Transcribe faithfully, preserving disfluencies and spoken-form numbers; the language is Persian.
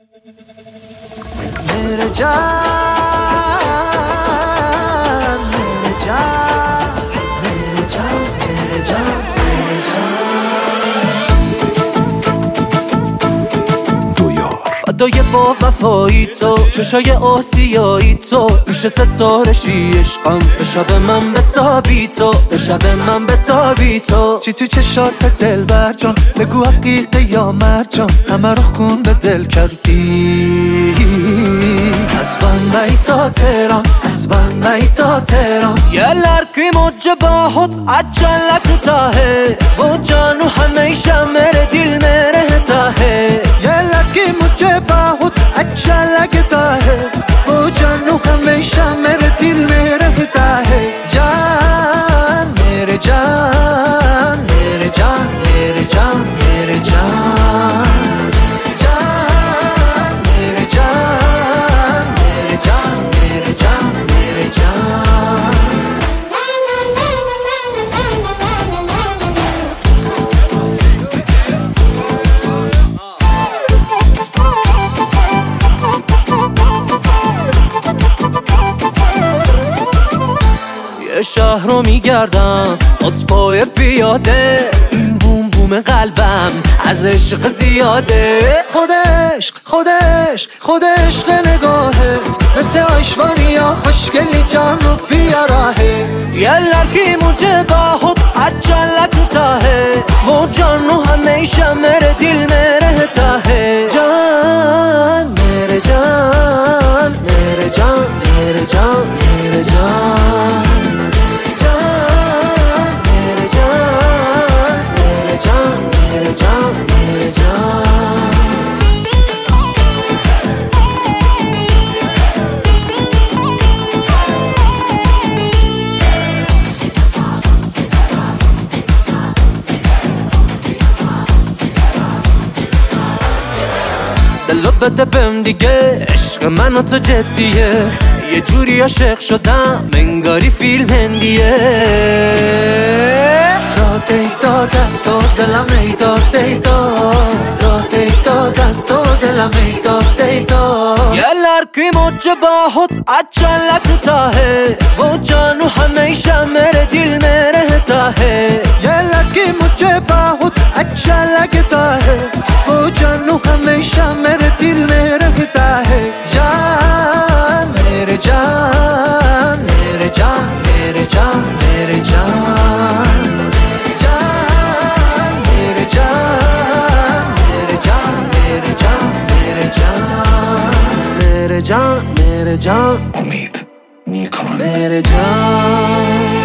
मेरे जान मेरे जान मेरे जान मेरे जान मेरे जान دو یار فدای با وفایی تو چشای آسیایی تو میشه ستاره شی عشقم به شب من بتابی تو به شب من بتابی تو چی تو چشات دل بر جان بگو حقیقه یا مرجان همه رو خون به دل کردی اسبان mig تا تهران اسبان mig تا تهران gäller ki mujhe bahut अच्छा लगता है वो जानू हमेशा मेरे दिल में रहता है gäller ki mujhe bahut अच्छा लगता है वो जानू हमेशा मेरे दिल में रहता है जान मेरे जान मेरे जान मेरे जान मेरे जान یه شهر رو میگردم قطبای پیاده این بوم بوم قلبم از عشق زیاده خود عشق خود عشق خود عشق نگاهت مثل آیشوانیا خوشگلی جان رو بیاره gäller ki mujhe bahut अच्छा लगता है वो जानू हमेशा मेरे दिल में रहता है जान मेरे जान मेरे जान मेरे जान मेरे जान دلو بده بهم دیگه عشق من و تو جدیه یه جوری عاشق شدم انگاری فیلم هندیه راه دیتا دست و دلم ایداد دیتا راه دیتا دست و دلم ایداد دیتا gäller ki mujhe bahut अच्छा लगता है वो जानू हमेशा मेरे दिल में रहता है gäller ki mujhe bahut अच्छा लगता है वो जानू हमेशा मेरे दिल में रहता है जान मेरे जान मेरे जान मेरे जान मेरे जान जान मेरे जान मेरे जान मेरे जान मेरे जान मेरे जान मेरे जान امید نیکان मेरे जान